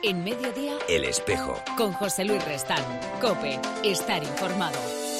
En Mediodía, El Espejo. Con José Luis Restán. COPE. Estar informado.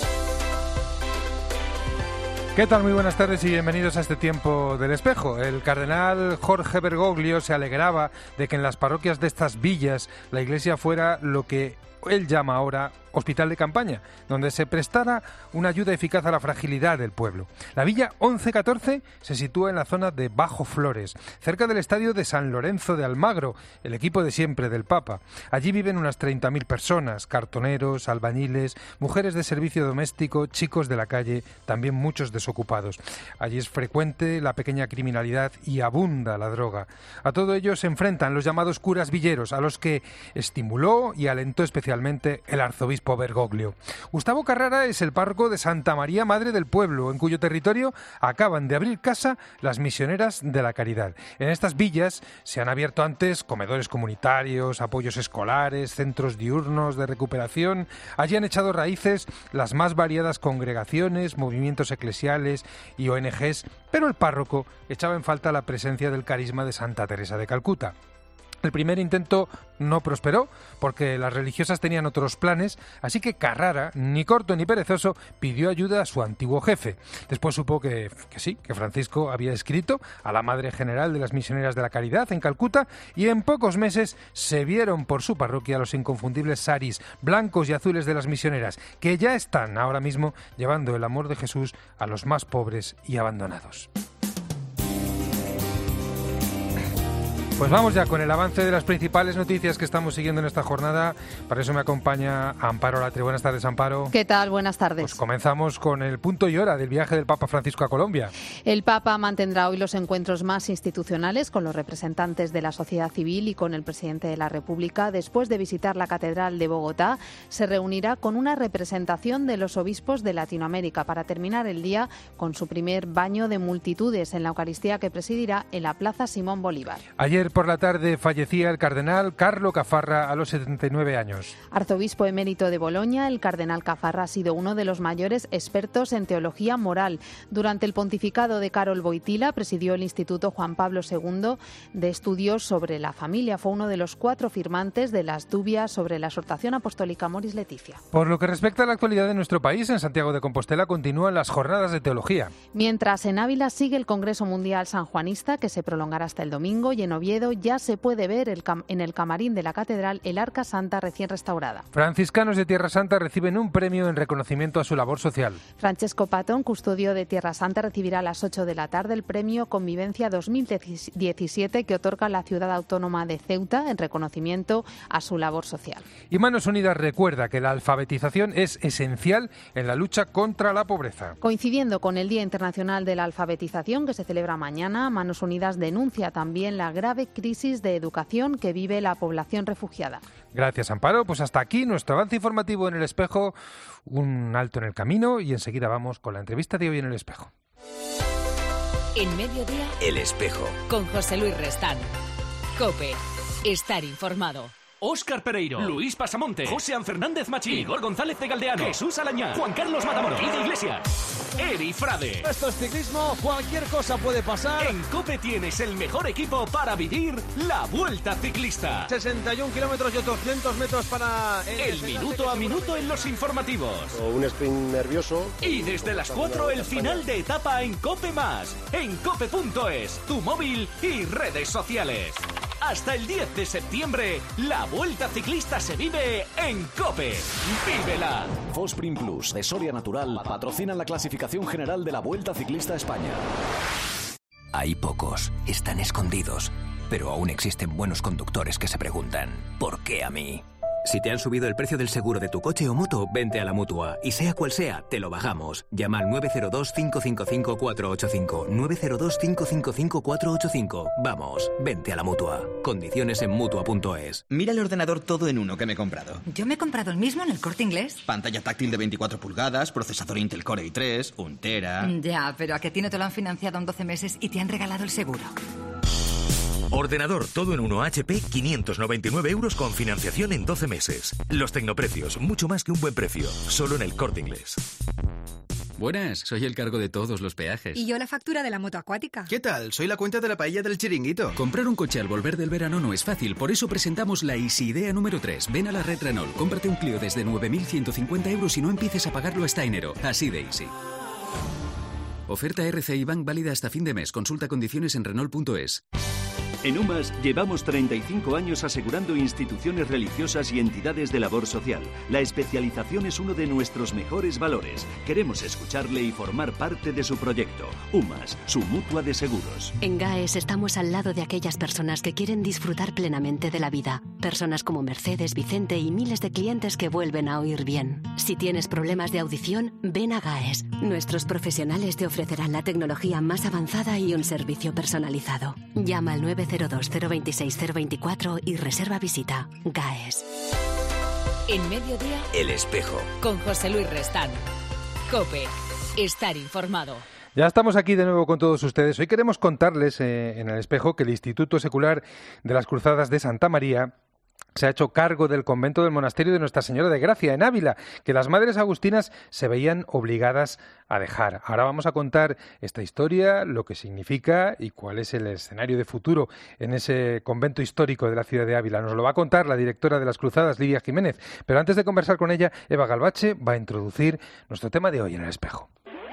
¿Qué tal? Muy buenas tardes y bienvenidos a este tiempo del Espejo. El cardenal Jorge Bergoglio se alegraba de que en las parroquias de estas villas la iglesia fuera lo que él llama ahora hospital de campaña, donde se prestara una ayuda eficaz a la fragilidad del pueblo. La villa 1114 se sitúa en la zona de Bajo Flores, cerca del estadio de San Lorenzo de Almagro, el equipo de siempre del Papa. Allí viven unas 30.000 personas, cartoneros, albañiles, mujeres de servicio doméstico, chicos de la calle, también muchos desocupados. Allí es frecuente la pequeña criminalidad y abunda la droga. A todo ello se enfrentan los llamados curas villeros, a los que estimuló y alentó especialmente el arzobispo Bergoglio. Gustavo Carrara es el párroco de Santa María Madre del Pueblo, en cuyo territorio acaban de abrir casa las misioneras de la caridad. En estas villas se han abierto antes comedores comunitarios, apoyos escolares, centros diurnos de recuperación. Allí han echado raíces las más variadas congregaciones, movimientos eclesiales y ONGs, pero el párroco echaba en falta la presencia del carisma de Santa Teresa de Calcuta. El primer intento no prosperó porque las religiosas tenían otros planes, así que Carrara, ni corto ni perezoso, pidió ayuda a su antiguo jefe. Después supo que Francisco había escrito a la Madre General de las Misioneras de la Caridad en Calcuta y en pocos meses se vieron por su parroquia los inconfundibles saris blancos y azules de las misioneras, que ya están ahora mismo llevando el amor de Jesús a los más pobres y abandonados. Pues vamos ya con el avance de las principales noticias que estamos siguiendo en esta jornada. Para eso me acompaña Amparo Latre. Buenas tardes, Amparo. ¿Qué tal? Buenas tardes. Pues comenzamos con el punto y hora del viaje del Papa Francisco a Colombia. El Papa mantendrá hoy los encuentros más institucionales con los representantes de la sociedad civil y con el presidente de la República. Después de visitar la Catedral de Bogotá, se reunirá con una representación de los obispos de Latinoamérica para terminar el día con su primer baño de multitudes en la Eucaristía que presidirá en la Plaza Simón Bolívar. Ayer por la tarde fallecía el cardenal Carlo Caffarra a los 79 años. Arzobispo emérito de Boloña, el cardenal Caffarra ha sido uno de los mayores expertos en teología moral. Durante el pontificado de Karol Wojtyła presidió el Instituto Juan Pablo II de Estudios sobre la Familia. Fue uno de los 4 firmantes de las dubias sobre la exhortación apostólica Moris Leticia. Por lo que respecta a la actualidad de nuestro país, en Santiago de Compostela continúan las jornadas de teología. Mientras en Ávila sigue el Congreso Mundial Sanjuanista, que se prolongará hasta el domingo, y en Oviedo ya se puede ver en el camarín de la catedral el Arca Santa recién restaurada. Franciscanos de Tierra Santa reciben un premio en reconocimiento a su labor social. Francesco Patón, custodio de Tierra Santa, recibirá a las 8 de la tarde el premio Convivencia 2017 que otorga la ciudad autónoma de Ceuta en reconocimiento a su labor social. Y Manos Unidas recuerda que la alfabetización es esencial en la lucha contra la pobreza. Coincidiendo con el Día Internacional de la Alfabetización, que se celebra mañana, Manos Unidas denuncia también la grave crisis de educación que vive la población refugiada. Gracias, Amparo. Pues hasta aquí nuestro avance informativo en El Espejo. Un alto en el camino y enseguida vamos con la entrevista de hoy en El Espejo. En Mediodía, El Espejo. Con José Luis Restán. COPE. Estar informado. Óscar Pereiro, Luis Pasamonte, José Fernández Machín, Igor González de Galdeano, Jesús Alañá, Juan Carlos Matamoros, Guido Iglesias, Eri Frade. Esto es ciclismo, cualquier cosa puede pasar. En COPE tienes el mejor equipo para vivir la Vuelta Ciclista. 61 kilómetros y otros 200 metros para... El minuto a minuto en los informativos. O un sprint nervioso. Y desde las 4 el final de etapa en COPE+, en cope.es, tu móvil y redes sociales. Hasta el 10 de septiembre, la Vuelta Ciclista se vive en COPE. ¡Vívela! Fosprin Plus de Soria Natural patrocinan la clasificación general de la Vuelta Ciclista a España. Hay pocos, están escondidos, pero aún existen buenos conductores que se preguntan, ¿por qué a mí? Si te han subido el precio del seguro de tu coche o moto, vente a la Mutua. Y sea cual sea, te lo bajamos. Llama al 902-555-485. 902-555-485. Vamos, vente a la Mutua. Condiciones en Mutua.es. Mira el ordenador todo en uno que me he comprado. Yo me he comprado el mismo en El Corte Inglés. Pantalla táctil de 24 pulgadas, procesador Intel Core i3, 1 tera... Ya, pero ¿a qué ti no te lo han financiado en 12 meses y te han regalado el seguro? Ordenador todo en uno HP, 599 € con financiación en 12 meses. Los tecnoprecios, mucho más que un buen precio. Solo en El Corte Inglés. Buenas, soy el cargo de todos los peajes. Y yo la factura de la moto acuática. ¿Qué tal? Soy la cuenta de la paella del Chiringuito. Comprar un coche al volver del verano no es fácil, por eso presentamos la Easy Idea número 3. Ven a la red Renault, cómprate un Clio desde 9.150 euros y no empieces a pagarlo hasta enero. Así de easy. Oferta RCI Bank válida hasta fin de mes. Consulta condiciones en Renault.es. En UMAS llevamos 35 años asegurando instituciones religiosas y entidades de labor social. La especialización es uno de nuestros mejores valores. Queremos escucharle y formar parte de su proyecto. UMAS, su mutua de seguros. En GAES estamos al lado de aquellas personas que quieren disfrutar plenamente de la vida. Personas como Mercedes, Vicente y miles de clientes que vuelven a oír bien. Si tienes problemas de audición, ven a GAES. Nuestros profesionales te ofrecerán la tecnología más avanzada y un servicio personalizado. Llama al 902 026 024 y reserva visita. GAES. En Mediodía, El Espejo. con José Luis Restán. COPE. Estar informado. Ya estamos aquí de nuevo con todos ustedes. Hoy queremos contarles en El Espejo que el Instituto Secular de las Cruzadas de Santa María se ha hecho cargo del convento del monasterio de Nuestra Señora de Gracia, en Ávila, que las madres agustinas se veían obligadas a dejar. Ahora vamos a contar esta historia, lo que significa y cuál es el escenario de futuro en ese convento histórico de la ciudad de Ávila. Nos lo va a contar la directora de las Cruzadas, Lidia Jiménez. Pero antes de conversar con ella, Eva Galvache va a introducir nuestro tema de hoy en El Espejo.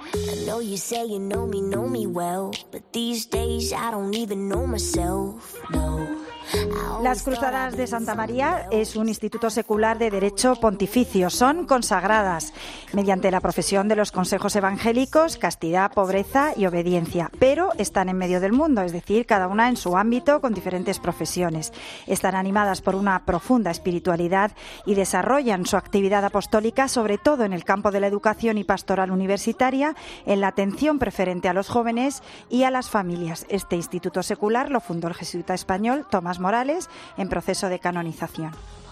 Las Cruzadas de Santa María es un instituto secular de derecho pontificio. Son consagradas mediante la profesión de los consejos evangélicos, castidad, pobreza y obediencia, pero están en medio del mundo, es decir, cada una en su ámbito con diferentes profesiones. Están animadas por una profunda espiritualidad y desarrollan su actividad apostólica sobre todo en el campo de la educación y pastoral universitaria, en la atención preferente a los jóvenes y a las familias. Este instituto secular lo fundó el jesuita español Tomás Morales en proceso de canonización.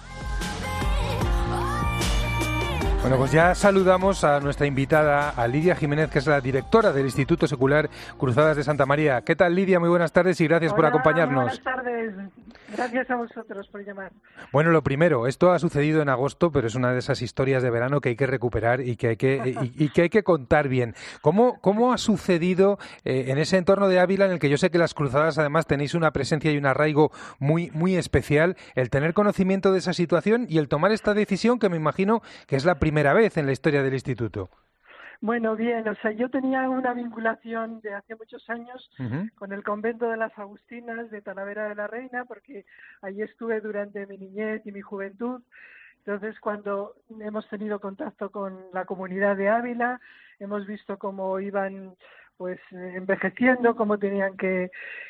Bueno, pues ya saludamos a nuestra invitada, a Lidia Jiménez, que es la directora del Instituto Secular Cruzadas de Santa María. ¿Qué tal, Lidia? Muy buenas tardes y gracias por acompañarnos. Buenas tardes. Gracias a vosotros por llamar. Bueno, lo primero, esto ha sucedido en agosto, pero es una de esas historias de verano que hay que recuperar y que hay que contar bien. ¿Cómo ha sucedido en ese entorno de Ávila, en el que yo sé que las Cruzadas además tenéis una presencia y un arraigo muy, muy especial, el tener conocimiento de esa situación y el tomar esta decisión, que me imagino que es la primera vez en la historia del instituto? Bueno, bien, yo tenía una vinculación de hace muchos años con el convento de las Agustinas de Talavera de la Reina, porque allí estuve durante mi niñez y mi juventud. Entonces, cuando hemos tenido contacto con la comunidad de Ávila, hemos visto cómo iban pues envejeciendo, cómo tenían que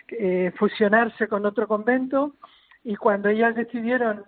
fusionarse con otro convento. Y cuando ellas decidieron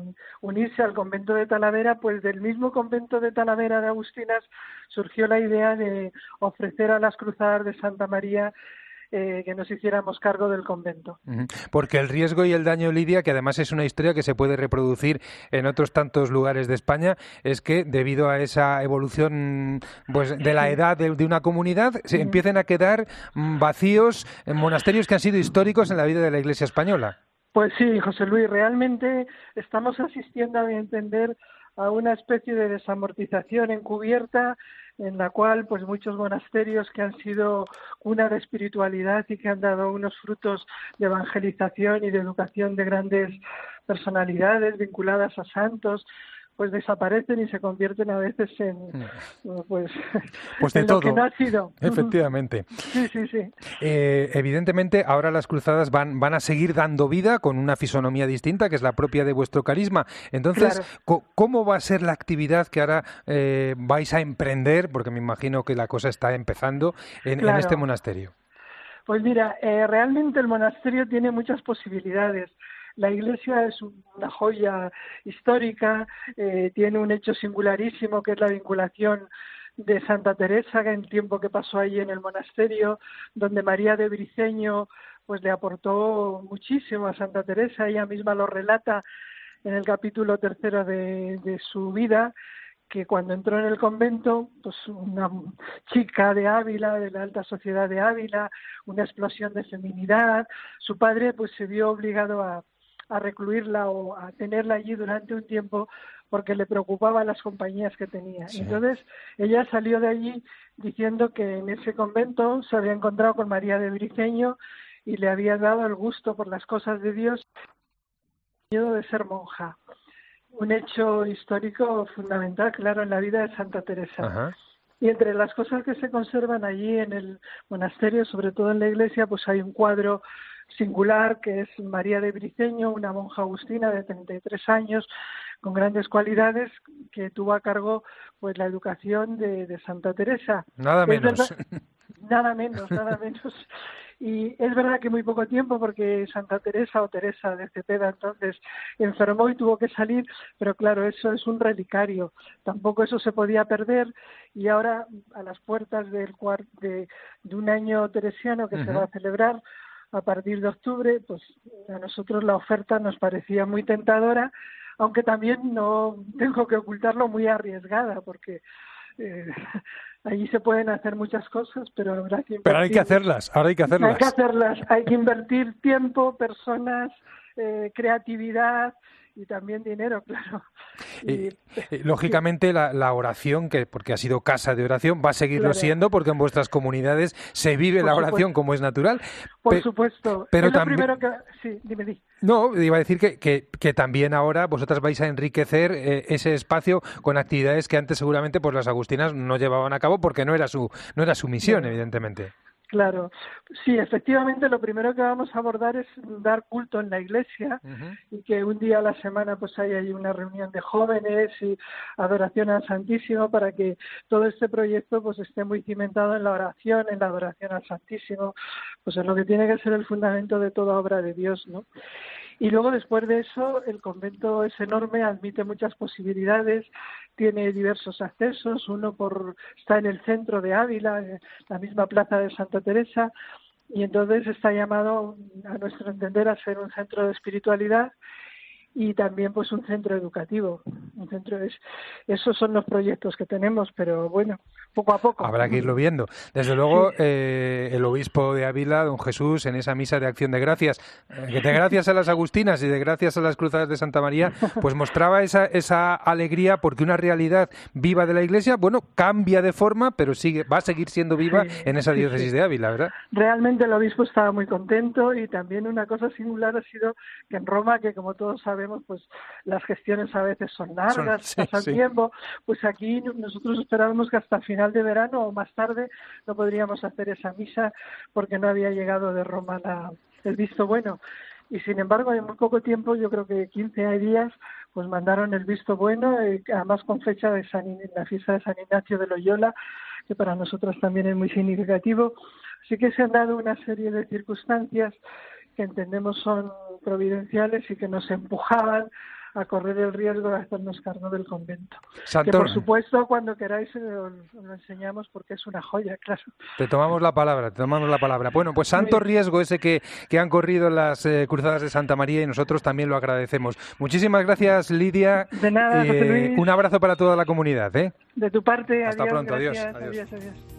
unirse al convento de Talavera, pues del mismo convento de Talavera de Agustinas surgió la idea de ofrecer a las Cruzadas de Santa María que nos hiciéramos cargo del convento. Porque el riesgo y el daño, Lidia, que además es una historia que se puede reproducir en otros tantos lugares de España, es que debido a esa evolución pues de la edad de una comunidad, se empiecen a quedar vacíos en monasterios que han sido históricos en la vida de la Iglesia española. Pues sí, José Luis, realmente estamos asistiendo, a mi entender, a una especie de desamortización encubierta en la cual pues muchos monasterios que han sido cuna de espiritualidad y que han dado unos frutos de evangelización y de educación de grandes personalidades vinculadas a santos, pues desaparecen y se convierten a veces en pues de en todo. Lo que no ha sido. Efectivamente. Sí. Evidentemente, ahora las Cruzadas van a seguir dando vida con una fisonomía distinta, que es la propia de vuestro carisma. Entonces, claro, ¿cómo va a ser la actividad que ahora vais a emprender? Porque me imagino que la cosa está empezando en este monasterio. Pues mira, realmente el monasterio tiene muchas posibilidades. La iglesia es una joya histórica, tiene un hecho singularísimo que es la vinculación de Santa Teresa, que en el tiempo que pasó allí en el monasterio, donde María de Briceño pues le aportó muchísimo a Santa Teresa. Ella misma lo relata en el capítulo 3 de su vida, que cuando entró en el convento, pues una chica de Ávila, de la alta sociedad de Ávila, una explosión de feminidad, su padre pues se vio obligado a recluirla o a tenerla allí durante un tiempo porque le preocupaban las compañías que tenía. Sí. Entonces, ella salió de allí diciendo que en ese convento se había encontrado con María de Briceño y le había dado el gusto por las cosas de Dios, miedo de ser monja. Un hecho histórico fundamental, claro, en la vida de Santa Teresa. Ajá. Y entre las cosas que se conservan allí en el monasterio, sobre todo en la iglesia, pues hay un cuadro singular que es María de Briceño, una monja agustina de 33 años, con grandes cualidades, que tuvo a cargo pues la educación de Santa Teresa. Nada menos. Nada menos. Y es verdad que muy poco tiempo, porque Santa Teresa, o Teresa de Cepeda entonces, enfermó y tuvo que salir, pero claro, eso es un relicario, tampoco eso se podía perder, y ahora a las puertas de un año teresiano que se va a celebrar a partir de octubre, pues a nosotros la oferta nos parecía muy tentadora, aunque también, no tengo que ocultarlo, muy arriesgada, porque allí se pueden hacer muchas cosas, pero habrá que invertir. Pero hay que hacerlas, ahora hay que hacerlas. Hay que invertir tiempo, personas, creatividad y también dinero, claro. Lógicamente la oración, porque ha sido casa de oración, va a seguirlo siendo, porque en vuestras comunidades se vive la oración como es natural. Por supuesto. Pero es lo también... primero que... Sí, dime. No, iba a decir que también ahora vosotras vais a enriquecer ese espacio con actividades que antes seguramente pues las agustinas no llevaban a cabo porque no era su misión, evidentemente. Claro, sí, efectivamente lo primero que vamos a abordar es dar culto en la iglesia y que un día a la semana pues haya ahí una reunión de jóvenes y adoración al Santísimo, para que todo este proyecto pues esté muy cimentado en la oración, en la adoración al Santísimo, pues es lo que tiene que ser el fundamento de toda obra de Dios, ¿no? Y luego, después de eso, el convento es enorme, admite muchas posibilidades, tiene diversos accesos, está en el centro de Ávila, en la misma plaza de Santa Teresa, y entonces está llamado, a nuestro entender, a ser un centro de espiritualidad y también pues un centro educativo. Esos son los proyectos que tenemos, pero bueno, poco a poco. Habrá que irlo viendo. Desde luego, el obispo de Ávila, don Jesús, en esa misa de acción de gracias, que de gracias a las agustinas y de gracias a las cruzadas de Santa María, pues mostraba esa alegría, porque una realidad viva de la Iglesia, bueno, cambia de forma, pero va a seguir siendo viva en esa diócesis de Ávila, ¿verdad? Realmente el obispo estaba muy contento, y también una cosa singular ha sido que en Roma, que como todos sabemos, pues las gestiones a veces son largas, pasan tiempo, pues aquí nosotros esperábamos que hasta final de verano o más tarde no podríamos hacer esa misa, porque no había llegado de Roma el visto bueno. Y sin embargo, en muy poco tiempo, yo creo que 15 días, pues mandaron el visto bueno, además con fecha de la fiesta de San Ignacio de Loyola, que para nosotros también es muy significativo. Así que se han dado una serie de circunstancias que entendemos son providenciales y que nos empujaban a correr el riesgo de hacernos cargo del convento. Que por supuesto, cuando queráis os lo enseñamos, porque es una joya, claro. Te tomamos la palabra. Bueno, pues santo riesgo ese que han corrido las cruzadas de Santa María, y nosotros también lo agradecemos. Muchísimas gracias, Lidia. De nada, José Luis. Un abrazo para toda la comunidad. De tu parte, hasta adiós, pronto, gracias, adiós.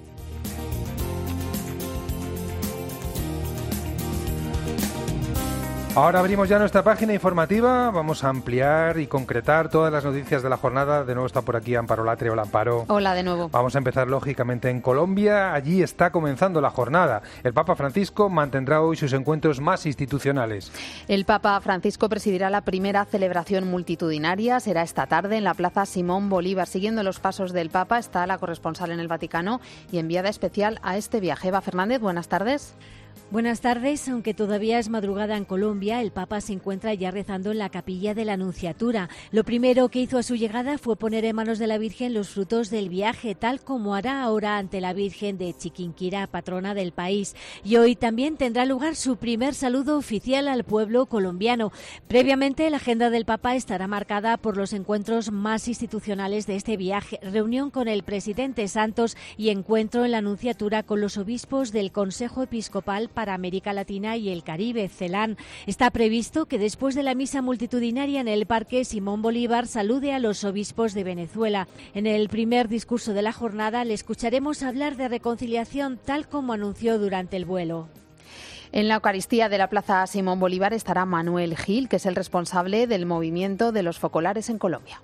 Ahora abrimos ya nuestra página informativa, vamos a ampliar y concretar todas las noticias de la jornada. De nuevo está por aquí Amparo Latre. Hola, Amparo. Hola de nuevo. Vamos a empezar lógicamente en Colombia. Allí está comenzando la jornada. El Papa Francisco mantendrá hoy sus encuentros más institucionales. El Papa Francisco presidirá la primera celebración multitudinaria. Será esta tarde en la Plaza Simón Bolívar. Siguiendo los pasos del Papa está la corresponsal en el Vaticano y enviada especial a este viaje. Eva Fernández, buenas tardes. Buenas tardes. Aunque todavía es madrugada en Colombia, el Papa se encuentra ya rezando en la capilla de la Anunciatura. Lo primero que hizo a su llegada fue poner en manos de la Virgen los frutos del viaje, tal como hará ahora ante la Virgen de Chiquinquirá, patrona del país. Y hoy también tendrá lugar su primer saludo oficial al pueblo colombiano. Previamente, la agenda del Papa estará marcada por los encuentros más institucionales de este viaje: reunión con el presidente Santos y encuentro en la Anunciatura con los obispos del Consejo Episcopal para América Latina y el Caribe, CELAN. Está previsto que después de la misa multitudinaria en el Parque Simón Bolívar salude a los obispos de Venezuela. En el primer discurso de la jornada le escucharemos hablar de reconciliación, tal como anunció durante el vuelo. En la Eucaristía de la Plaza Simón Bolívar estará Manuel Gil, que es el responsable del movimiento de los focolares en Colombia.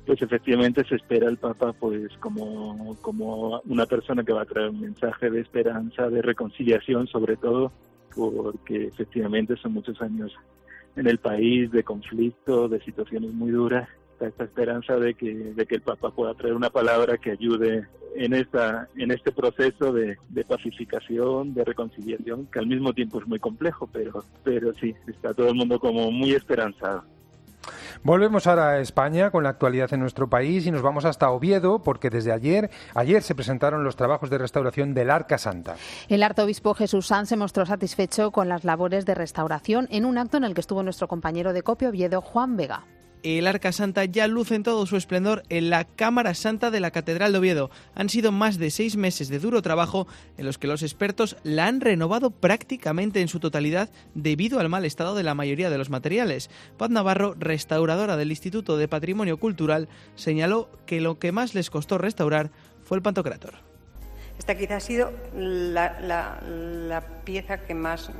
pues efectivamente se espera al Papa pues como una persona que va a traer un mensaje de esperanza, de reconciliación sobre todo, porque efectivamente son muchos años en el país de conflicto, de situaciones muy duras. Esta esperanza de que el Papa pueda traer una palabra que ayude en este proceso de pacificación, de reconciliación, que al mismo tiempo es muy complejo, pero sí, está todo el mundo como muy esperanzado. Volvemos ahora a España con la actualidad en nuestro país y nos vamos hasta Oviedo porque desde ayer se presentaron los trabajos de restauración del Arca Santa. El arzobispo Jesús Sanz se mostró satisfecho con las labores de restauración en un acto en el que estuvo nuestro compañero de COPE Oviedo, Juan Vega. El Arca Santa ya luce en todo su esplendor en la Cámara Santa de la Catedral de Oviedo. Han sido más de 6 meses de duro trabajo en los que los expertos la han renovado prácticamente en su totalidad debido al mal estado de la mayoría de los materiales. Paz Navarro, restauradora del Instituto de Patrimonio Cultural, señaló que lo que más les costó restaurar fue el Pantocrátor. Esta quizá ha sido la pieza que más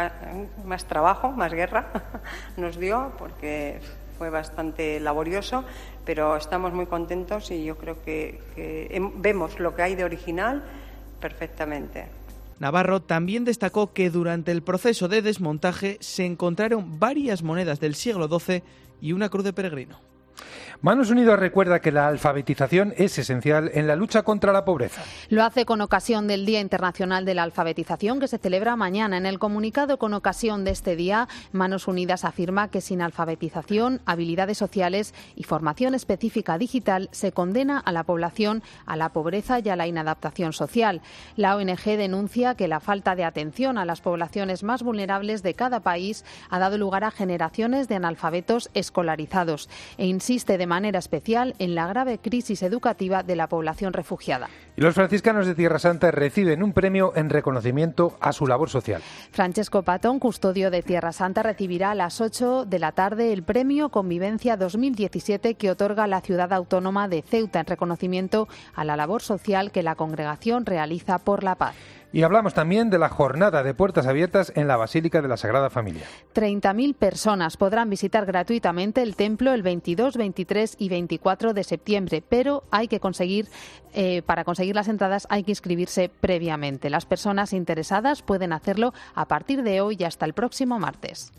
trabajo, más guerra nos dio, porque fue bastante laborioso, pero estamos muy contentos y yo creo que vemos lo que hay de original perfectamente. Navarro también destacó que durante el proceso de desmontaje se encontraron varias monedas del siglo XII y una cruz de peregrino. Manos Unidas recuerda que la alfabetización es esencial en la lucha contra la pobreza. Lo hace con ocasión del Día Internacional de la Alfabetización, que se celebra mañana. En el comunicado con ocasión de este día, Manos Unidas afirma que sin alfabetización, habilidades sociales y formación específica digital se condena a la población a la pobreza y a la inadaptación social. La ONG denuncia que la falta de atención a las poblaciones más vulnerables de cada país ha dado lugar a generaciones de analfabetos escolarizados e insiste de manera especial en la grave crisis educativa de la población refugiada. Y los franciscanos de Tierra Santa reciben un premio en reconocimiento a su labor social. Francesco Patón, custodio de Tierra Santa, recibirá a las 8 de la tarde el premio Convivencia 2017 que otorga la ciudad autónoma de Ceuta en reconocimiento a la labor social que la congregación realiza por la paz. Y hablamos también de la jornada de puertas abiertas en la Basílica de la Sagrada Familia. 30.000 personas podrán visitar gratuitamente el templo el 22, 23 y 24 de septiembre, pero hay que para conseguir las entradas hay que inscribirse previamente. Las personas interesadas pueden hacerlo a partir de hoy y hasta el próximo martes.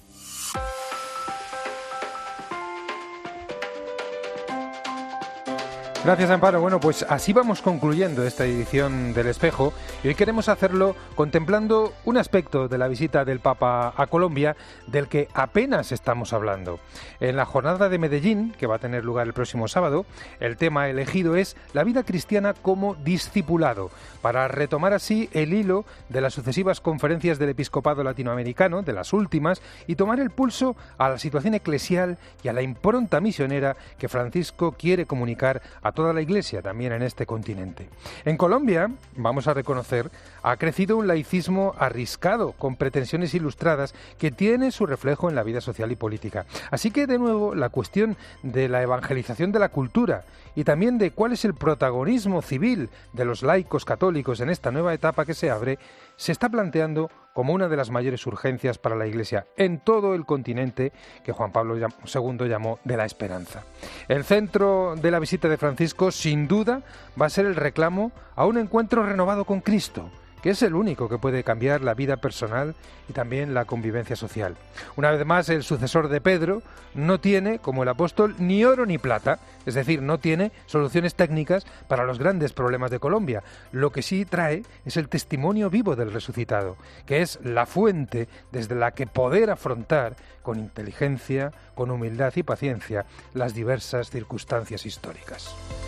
Gracias, Amparo. Bueno, pues así vamos concluyendo esta edición del Espejo y hoy queremos hacerlo contemplando un aspecto de la visita del Papa a Colombia del que apenas estamos hablando. En la jornada de Medellín, que va a tener lugar el próximo sábado, el tema elegido es la vida cristiana como discipulado, para retomar así el hilo de las sucesivas conferencias del episcopado latinoamericano, de las últimas, y tomar el pulso a la situación eclesial y a la impronta misionera que Francisco quiere comunicar a toda la Iglesia también en este continente. En Colombia, vamos a reconocer, ha crecido un laicismo arriscado, con pretensiones ilustradas, que tiene su reflejo en la vida social y política. Así que, de nuevo, la cuestión de la evangelización de la cultura y también de cuál es el protagonismo civil de los laicos católicos en esta nueva etapa que se abre, se está planteando como una de las mayores urgencias para la Iglesia en todo el continente que Juan Pablo II llamó de la esperanza. El centro de la visita de Francisco, sin duda, va a ser el reclamo a un encuentro renovado con Cristo, que es el único que puede cambiar la vida personal y también la convivencia social. Una vez más, el sucesor de Pedro no tiene, como el apóstol, ni oro ni plata, es decir, no tiene soluciones técnicas para los grandes problemas de Colombia. Lo que sí trae es el testimonio vivo del resucitado, que es la fuente desde la que poder afrontar con inteligencia, con humildad y paciencia las diversas circunstancias históricas.